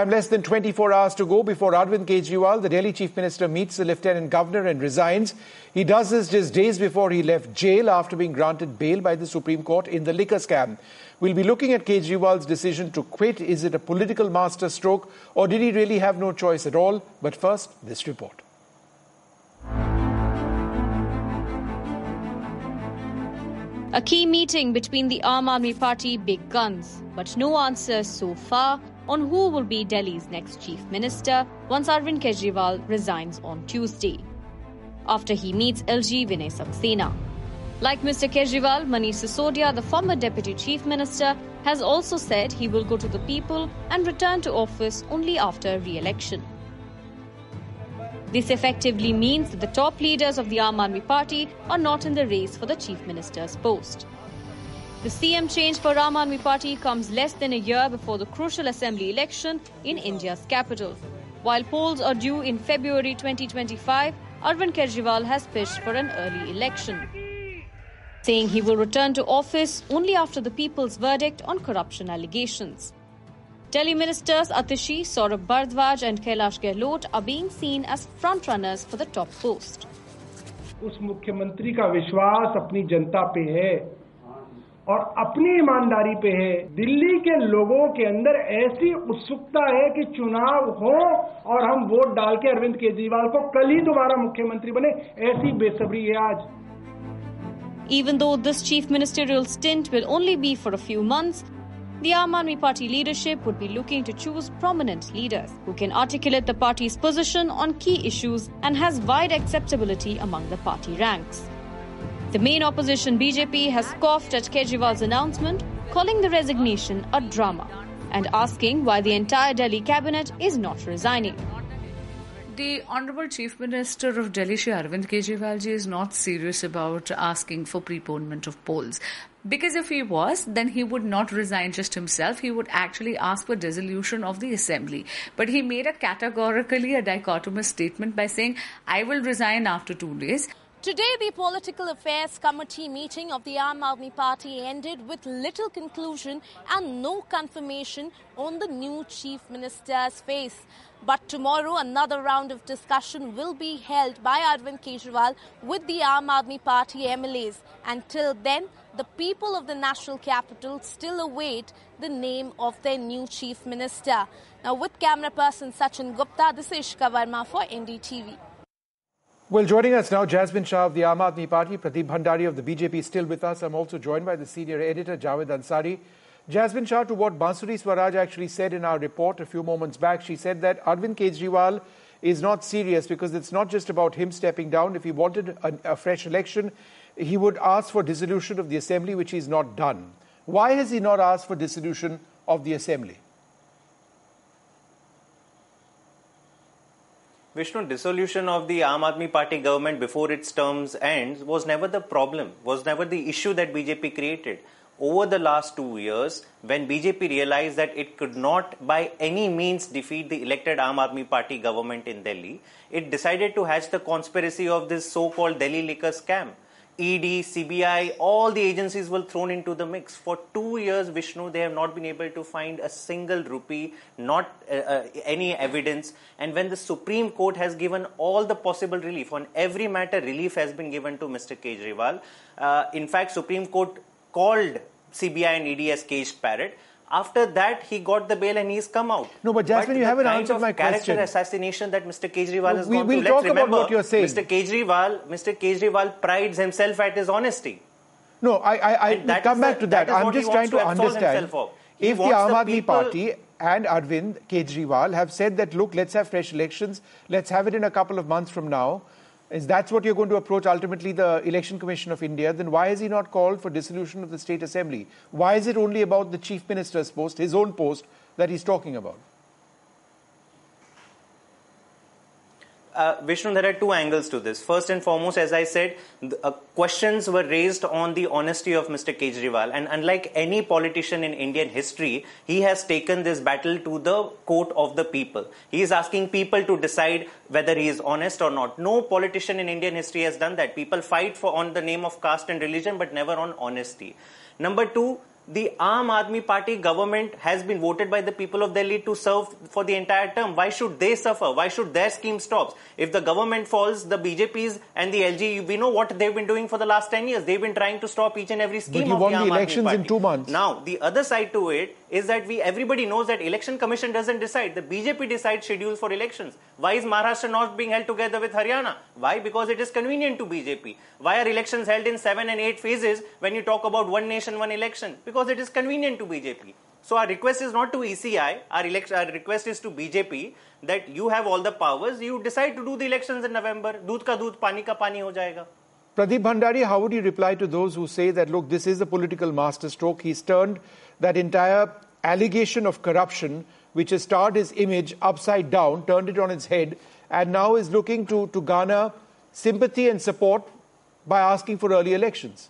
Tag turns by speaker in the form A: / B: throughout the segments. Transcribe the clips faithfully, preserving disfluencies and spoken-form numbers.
A: Less than twenty-four hours to go before Arvind Kejriwal, the Delhi Chief Minister, meets the Lieutenant Governor and resigns. He does this just days before he left jail after being granted bail by the Supreme Court in the liquor scam. We'll be looking at Kejriwal's decision to quit. Is it a political masterstroke or did he really have no choice at all? But first, this report.
B: A key meeting between the Aam Aadmi Party big guns, but no answers so far on who will be Delhi's next chief minister once Arvind Kejriwal resigns on Tuesday, after he meets L G Vinay Saxena. Like Mister Kejriwal, Manish Sisodia, the former deputy chief minister, has also said he will go to the people and return to office only after re-election. This effectively means that the top leaders of the Aam Aadmi Party are not in the race for the chief minister's post. The C M change for Aam Aadmi Party comes less than a year before the crucial assembly election in India's capital. While polls are due in February twenty twenty-five, Arvind Kejriwal has pitched for an early election, saying he will return to office only after the people's verdict on corruption allegations. Delhi ministers Atishi, Saurabh Bharadwaj and Kailash Gehlot are being seen as frontrunners for the top post.
C: उस मुख्यमंत्री का विश्वास अपनी जनता पे है और अपनी ईमानदारी पे है। दिल्ली के लोगों के अंदर ऐसी उत्सुकता है कि चुनाव हो और हम वोट डाल के अरविंद केजरीवाल को कल ही दोबारा मुख्यमंत्री बने, ऐसी बेसब्री है आज।
B: Even though this chief ministerial stint will only be for a few months, the Aam Aadmi Party leadership would be looking to choose prominent leaders who can articulate the party's position on key issues and has wide acceptability among the party ranks. The main opposition B J P has scoffed at Kejriwal's announcement, calling the resignation a drama and asking why the entire Delhi cabinet is not resigning.
D: The Honourable Chief Minister of Delhi, Shri Arvind Kejriwal ji, is not serious about asking for preponement of polls. Because if he was, then he would not resign just himself. He would actually ask for dissolution of the assembly. But he made a categorically a dichotomous statement by saying, I will resign after two days.
E: Today, the Political Affairs Committee meeting of the Aam Aadmi Party ended with little conclusion and no confirmation on the new Chief Minister's face. But tomorrow, another round of discussion will be held by Arvind Kejriwal with the Aam Aadmi Party M L As. Until then, the people of the national capital still await the name of their new Chief Minister. Now, with camera person Sachin Gupta, this is Ishka Verma for N D T V.
A: Well, joining us now, Jasmine Shah of the Aam Aadmi Party, Pradeep Bhandari of the B J P still with us. I'm also joined by the senior editor, Javed Ansari. Jasmine Shah, to what Bansuri Swaraj actually said in our report a few moments back, she said that Arvind Kejriwal is not serious because it's not just about him stepping down. If he wanted a, a fresh election, he would ask for dissolution of the assembly, which he's not done. Why has he not asked for dissolution of the assembly?
F: Vishnu, dissolution of the Aam Aadmi Party government before its terms ends was never the problem, was never the issue that B J P created. Over the last two years, when B J P realized that it could not by any means defeat the elected Aam Aadmi Party government in Delhi, it decided to hatch the conspiracy of this so-called Delhi liquor scam. E D, C B I, all the agencies were thrown into the mix. For two years, Vishnu, they have not been able to find a single rupee, not uh, uh, any evidence. And when the Supreme Court has given all the possible relief, on every matter, relief has been given to Mister Kejriwal. Uh, in fact, Supreme Court called C B I and E D as caged parrot. After that, he got the bail and he's come out.
A: No, but Jasmine, but you haven't answered my question.
F: The character assassination that Mister Kejriwal
A: no,
F: has
A: we,
F: gone
A: we'll
F: to.
A: Talk
F: Let's remember,
A: about what you're saying.
F: Mister Kejriwal, Mister Kejriwal prides himself at his honesty.
A: No, I, I, I will come back the, to that. that I'm just trying to, to understand if the Aam Aadmi Party and Arvind Kejriwal have said that, look, let's have fresh elections, let's have it in a couple of months from now, is that's what you're going to approach ultimately the Election Commission of India, then why has he not called for dissolution of the State Assembly? Why is it only about the Chief Minister's post, his own post, that he's talking about?
F: Uh, Vishnu, there are two angles to this. First and foremost, as I said, the, uh, questions were raised on the honesty of Mister Kejriwal. And unlike any politician in Indian history, he has taken this battle to the court of the people. He is asking people to decide whether he is honest or not. No politician in Indian history has done that. People fight for on the name of caste and religion, but never on honesty. Number two, The Aam Aadmi Party government has been voted by the people of Delhi to serve for the entire term. Why should they suffer? Why should their scheme stop? If the government falls, the B J Ps and the L G, we know what they've been doing for the last ten years. They've been trying to stop each and every scheme
A: but you
F: of
A: won
F: the Aam
A: the
F: Aadmi
A: elections
F: Party.
A: in two months.
F: Now, the other side to it is that we everybody knows that Election Commission doesn't decide. The B J P decides schedules for elections. Why is Maharashtra not being held together with Haryana? Why? Because it is convenient to B J P. Why are elections held in seven and eight phases when you talk about one nation, one election? Because it is convenient to B J P. So our request is not to E C I, our, elect- our request is to B J P that you have all the powers, you decide to do the elections in November. Doodh ka doodh, pani ka pani ho jayega.
A: Pradeep Bhandari, how would you reply to those who say that, look, this is a political masterstroke? He's turned that entire allegation of corruption, which has starred his image upside down, turned it on its head, and now is looking to, to garner sympathy and support by asking for early elections.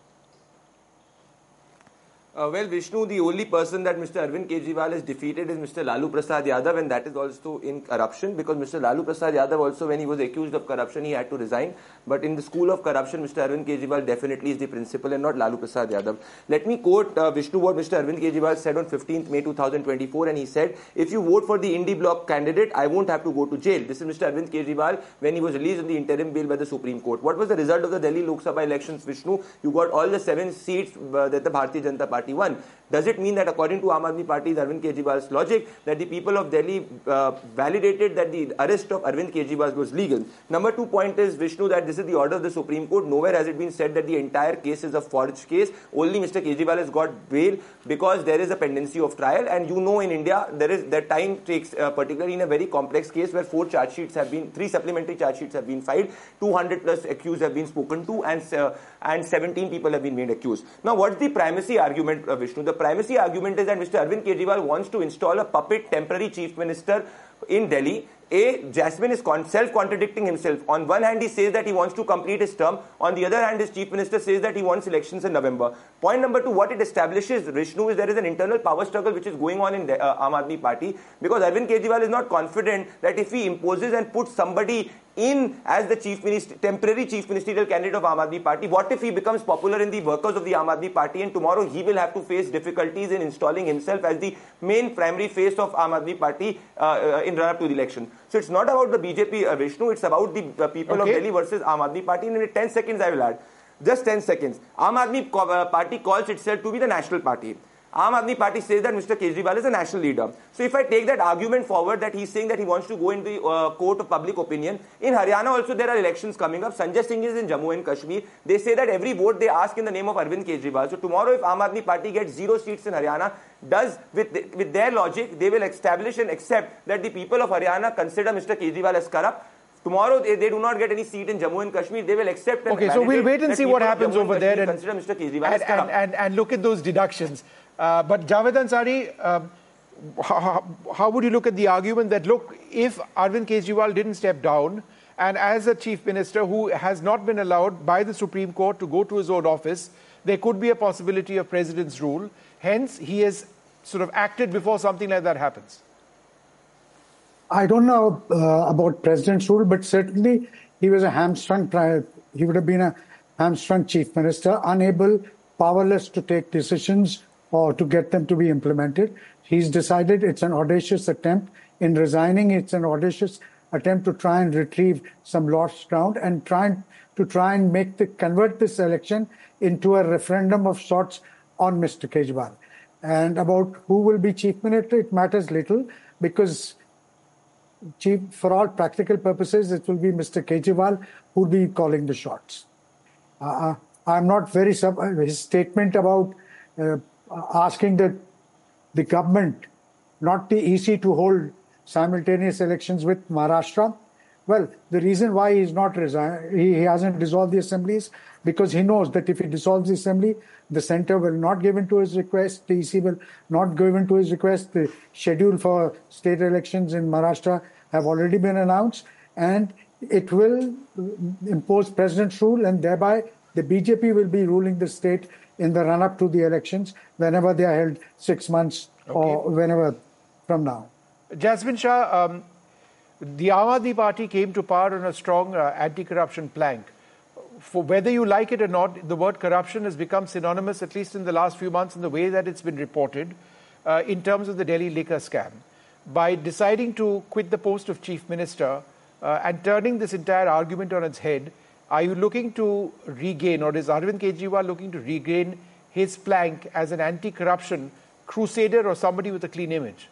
G: Uh, well, Vishnu, the only person that Mister Arvind Kejriwal has defeated is Mister Lalu Prasad Yadav, and that is also in corruption, because Mister Lalu Prasad Yadav also, when he was accused of corruption, he had to resign. But in the school of corruption, Mister Arvind Kejriwal definitely is the principal and not Lalu Prasad Yadav. Let me quote uh, Vishnu what Mister Arvind Kejriwal said on fifteenth May two thousand twenty-four, and he said, if you vote for the Indie Bloc candidate, I won't have to go to jail. This is Mister Arvind Kejriwal when he was released on the interim bail by the Supreme Court. What was the result of the Delhi Lok Sabha elections, Vishnu? You got all the seven seats uh, that the Bharatiya Janata Party won. Does it mean that according to Aam Aadmi Party's Arvind Kejriwal's logic, that the people of Delhi uh, validated that the arrest of Arvind Kejriwal was legal? Number two point is, Vishnu, that this is the order of the Supreme Court. Nowhere has it been said that the entire case is a forged case. Only Mister Kejriwal has got bail because there is a pendency of trial. And you know in India, there is that time takes, uh, particularly in a very complex case where four charge sheets have been, three supplementary charge sheets have been filed, two hundred plus accused have been spoken to, and, uh, and seventeen people have been made accused. Now, what's the primacy argument, uh, Vishnu? The primacy argument is that Mister Arvind Kejriwal wants to install a puppet temporary chief minister in Delhi. A, Jasmine is self-contradicting himself. On one hand, he says that he wants to complete his term. On the other hand, his chief minister says that he wants elections in November. Point number two, what it establishes, Vishnu, is there is an internal power struggle which is going on in the uh, Aam Aadmi Party, because Arvind Kejriwal is not confident that if he imposes and puts somebody in as the chief minister, temporary chief ministerial candidate of Aam Aadmi Party, what if he becomes popular in the workers of the Aam Aadmi Party, and tomorrow he will have to face difficulties in installing himself as the main primary face of Aam Aadmi Party uh, uh, in run-up to the election. So it's not about the B J P, uh, Vishnu, it's about the uh, people okay. of Delhi versus Aam Aadmi Party. And in ten seconds I will add, just ten seconds. Aam Aadmi uh, Party calls itself to be the national party. Aam Aadmi Party says that Mister Kejriwal is a national leader. So if I take that argument forward, that he's saying that he wants to go in the uh, court of public opinion, in Haryana also there are elections coming up. Sanjay Singh is in Jammu and Kashmir. They say that every vote they ask in the name of Arvind Kejriwal. So tomorrow if Aam Aadmi Party gets zero seats in Haryana, does with, the, with their logic, they will establish and accept that the people of Haryana consider Mister Kejriwal as corrupt. Tomorrow, they, they do not get any seat in Jammu and Kashmir. They will accept and
A: okay, so we'll wait and see what happens over there and,
G: consider Mister Kejriwal
A: and,
G: as corrupt.
A: And, and, and look at those deductions. Uh, but Javed Ansari, um, how, how would you look at the argument that, look, if Arvind Kejriwal didn't step down, and as a chief minister who has not been allowed by the Supreme Court to go to his own office, there could be a possibility of president's rule. Hence, he has sort of acted before something like that happens.
H: I don't know uh, about president's rule, but certainly he was a hamstrung, he would have been a hamstrung chief minister, unable, powerless to take decisions or to get them to be implemented. He's decided it's an audacious attempt. In resigning, it's an audacious attempt to try and retrieve some lost ground and trying to try and make the convert this election into a referendum of sorts on Mister Kejriwal. And about who will be chief minister, it matters little, because chief, for all practical purposes, it will be Mister Kejriwal who will be calling the shots. Uh, I'm not very sub- his statement about uh, asking the the government, not the E C, to hold simultaneous elections with Maharashtra. Well, the reason why he's not resign, he, he hasn't dissolved the assemblies, because he knows that if he dissolves the assembly, the centre will not give in to his request, the E C will not give in to his request. The schedule for state elections in Maharashtra have already been announced, and it will impose president's rule, and thereby the B J P will be ruling the state in the run-up to the elections, whenever they are held six months okay. or whenever from now.
A: Jasmine Shah, um, the Aam Aadmi Party came to power on a strong uh, anti-corruption plank. for whether you like it or not, the word corruption has become synonymous, at least in the last few months, in the way that it's been reported, uh, in terms of the Delhi liquor scam. By deciding to quit the post of Chief Minister uh, and turning this entire argument on its head, are you looking to regain, or is Arvind Kejriwal looking to regain his plank as an anti-corruption crusader or somebody with a clean image?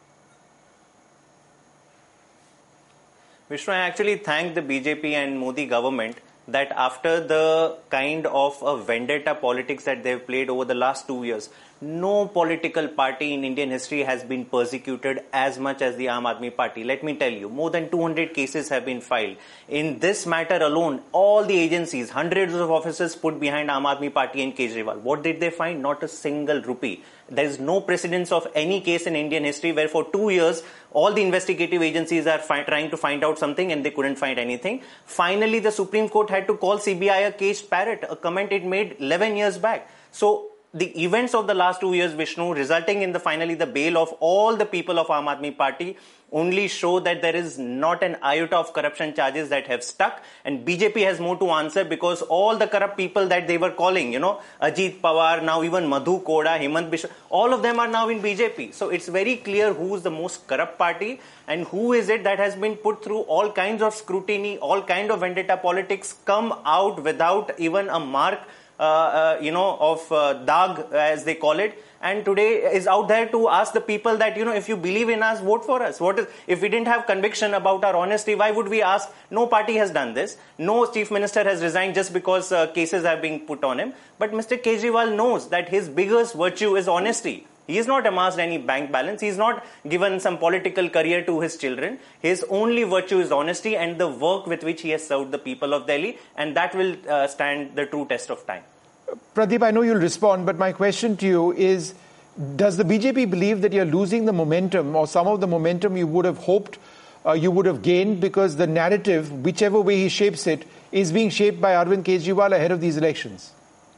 F: Vishnu, I actually thank the B J P and Modi government that after the kind of a vendetta politics that they've played over the last two years, no political party in Indian history has been persecuted as much as the Aam Aadmi Party. Let me tell you, more than two hundred cases have been filed. In this matter alone, all the agencies, hundreds of officers put behind Aam Aadmi Party and Kejriwal. What did they find? Not a single rupee. There is no precedence of any case in Indian history where for two years, all the investigative agencies are fi- trying to find out something and they couldn't find anything. Finally, the Supreme Court had to call C B I a caged parrot, a comment it made eleven years back. So, the events of the last two years, Vishnu, resulting in the finally the bail of all the people of Aam Aadmi Party, only show that there is not an iota of corruption charges that have stuck, and B J P has more to answer because all the corrupt people that they were calling, you know, Ajit Pawar, now even Madhu Koda, Hemant Biswa, all of them are now in B J P. So it's very clear who is the most corrupt party and who is it that has been put through all kinds of scrutiny, all kind of vendetta politics, come out without even a mark, uh, uh, you know, of uh, Dag, as they call it. And today is out there to ask the people that, you know, if you believe in us, vote for us. What is, if we didn't have conviction about our honesty, why would we ask? No party has done this. No chief minister has resigned just because uh, cases are being put on him. But Mister Kejriwal knows that his biggest virtue is honesty. He has not amassed any bank balance. He's not given some political career to his children. His only virtue is honesty and the work with which he has served the people of Delhi. And that will uh, stand the true test of time.
A: Pradeep, I know you'll respond, but my question to you is, does the B J P believe that you're losing the momentum or some of the momentum you would have hoped uh, you would have gained because the narrative, whichever way he shapes it, is being shaped by Arvind Kejriwal ahead of these elections?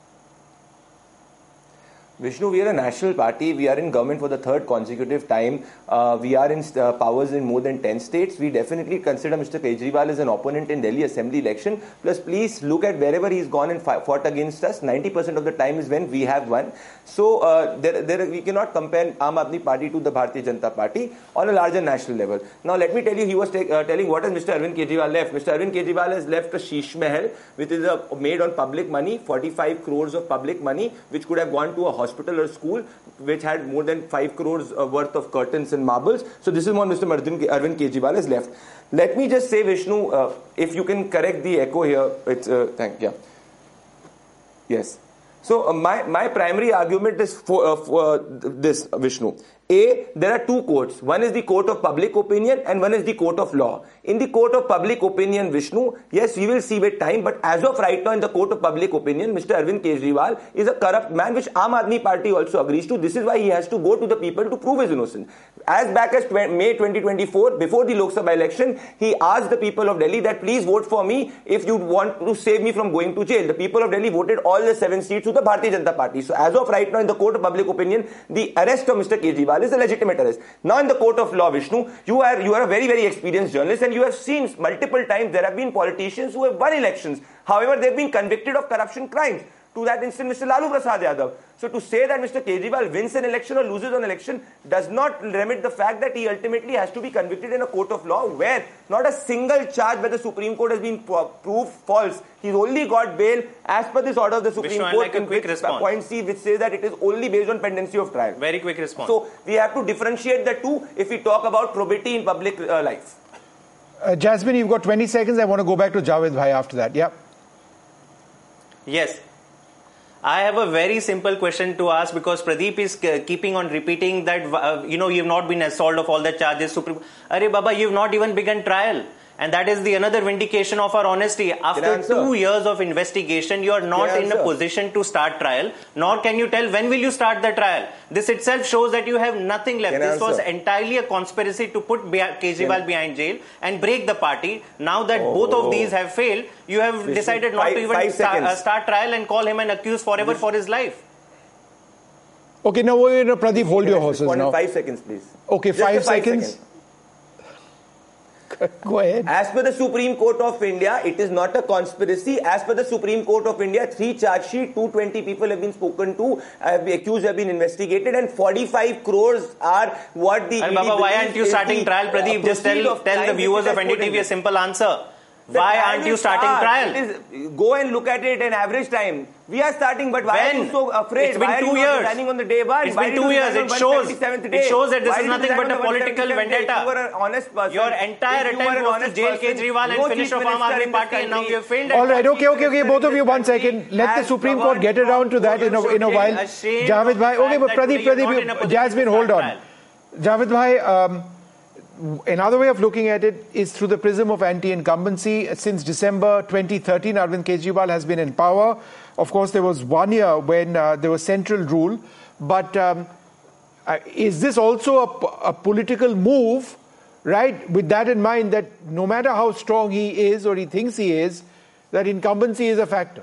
G: Vishnu, we are a national party. We are in government for the third consecutive time. Uh, we are in uh, powers in more than ten states. We definitely consider Mister Kejriwal as an opponent in Delhi Assembly election. Plus, please look at wherever he's gone and fought against us. ninety percent of the time is when we have won. So, uh, there, there, we cannot compare Aam Aadmi Party to the Bharatiya Janata Party on a larger national level. Now, let me tell you, he was take, uh, telling what has Mister Arvind Kejriwal left. Mister Arvind Kejriwal has left a Sheesh Mahal, which is a, made on public money, forty-five crores of public money, which could have gone to a hospital hospital or school which had more than five crores uh, worth of curtains and marbles. So this is what Mister Arvind Kejriwal has left. Let me just say, Vishnu, uh, if you can correct the echo here, it's uh, thank yeah. Yes. So uh, my my primary argument is for, uh, for uh, this, Vishnu. A, there are two courts. One is the court of public opinion and one is the court of law. In the court of public opinion, Vishnu, yes, we will see with time, but as of right now in the court of public opinion, Mister Arvind Kejriwal is a corrupt man, which Aam Aadmi Party also agrees to. This is why he has to go to the people to prove his innocence. As back as May twenty twenty-four, before the Lok Sabha election, he asked the people of Delhi that please vote for me if you want to save me from going to jail. The people of Delhi voted all the seven seats to the Bharatiya Janata Party. So as of right now in the court of public opinion, the arrest of Mister Kejriwal is a legitimate arrest. Now in the court of law, Vishnu, you are you are a very very experienced journalist and you have seen multiple times there have been politicians who have won elections. However, they have been convicted of corruption crimes. To that instant, Mister Lalu Prasad Yadav. So to say that Mister Kejriwal wins an election or loses an election does not remit the fact that he ultimately has to be convicted in a court of law where not a single charge by the Supreme Court has been proved false. He's only got bail as per this order of the Supreme
F: Vishnu,
G: Court
F: like a
G: in
F: quick
G: which
F: response.
G: Point C, which says that it is only based on pendency of trial.
F: Very quick response.
G: So we have to differentiate the two if we talk about probity in public uh, life.
A: Uh, Jasmine, you've got twenty seconds. I want to go back to Javed Bhai after that. Yeah.
F: Yes. I have a very simple question to ask because Pradeep is keeping on repeating that, uh, you know, you've not been absolved of all the charges. Supreme. Arey Baba, you've not even begun trial. And that is the another vindication of our honesty. After two years of investigation, you are not in a position to start trial, nor can you tell when will you start the trial. This itself shows that you have nothing left.
G: Can
F: this
G: answer?
F: was entirely a conspiracy to put Kejriwal behind jail and break the party. Now that
G: oh,
F: both of
G: oh.
F: these have failed, you have
G: Vishnu,
F: decided not
G: five,
F: to even start, uh, start trial and call him an accused forever
G: Vishnu.
F: for his life.
A: Okay, now, wait, no, Pradeep, hold your horses
G: One
A: now.
G: Five seconds, please.
A: Okay,
G: Just
A: five,
G: five
A: seconds.
G: seconds.
A: Go ahead.
G: As per the Supreme Court of India, it is not a conspiracy. As per the Supreme Court of India, three charge sheet, two hundred twenty people have been spoken to, have been accused, have been investigated, and forty-five crores are what the...
F: And Baba, why aren't you starting trial, Pradeep? Just tell, tell the viewers of N D T V a simple answer. Why aren't you starting trial?
G: Is, go and look at it in average time. We are starting, but why
F: when?
G: are you so afraid?
F: It's been
G: why
F: two
G: are you
F: years.
G: Resigning on the day one?
F: It's
G: why
F: been two years. It shows. It shows that this
G: why
F: is nothing but a political vendetta.
G: You were an honest person.
F: Your entire
G: if you
F: attempt was to jail
G: person,
F: Kejriwal and finish off Aam Aadmi Party, and now you have failed.
A: All right, okay, okay, okay. Both of you, one second. Let the Supreme Court get around to that in a, in a while. Javed bhai, okay, but Pradeep, Pradeep, Jasmine, hold on. Javed bhai, um, another way of looking at it is through the prism of anti-incumbency. Since December twenty thirteen, Arvind Kejriwal has been in power. Of course, there was one year when uh, there was central rule. But um, uh, is this also a, a political move, right, with that in mind, that no matter how strong he is or he thinks he is, that incumbency is a factor?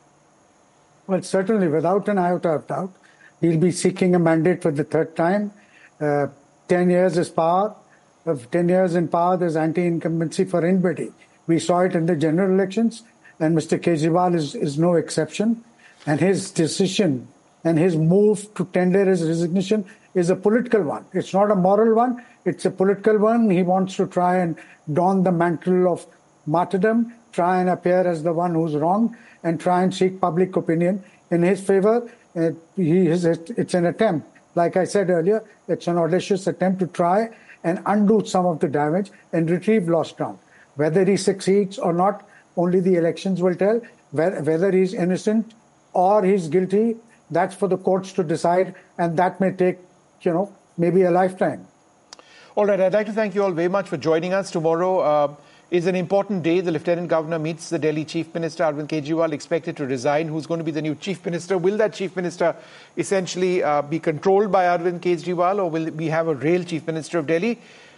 H: Well, certainly, without an iota of doubt, he'll be seeking a mandate for the third time. Uh, ten years is power. Of ten years in power, there's anti-incumbency for anybody. We saw it in the general elections, and Mister Kejriwal is, is no exception. And his decision and his move to tender his resignation is a political one. It's not a moral one. It's a political one. He wants to try and don the mantle of martyrdom, try and appear as the one who's wrong, and try and seek public opinion in his favor. Uh, he is, it's an attempt. Like I said earlier, it's an audacious attempt to try and undo some of the damage and retrieve lost ground. Whether he succeeds or not, only the elections will tell. Whether he's innocent or he's guilty, that's for the courts to decide, and that may take, you know, maybe a lifetime.
A: All right, I'd like to thank you all very much for joining us. Tomorrow uh, is an important day. The Lieutenant Governor meets the Delhi Chief Minister, Arvind Kejriwal, expected to resign. Who's going to be the new Chief Minister? Will that Chief Minister essentially uh, be controlled by Arvind Kejriwal, or will we have a real Chief Minister of Delhi?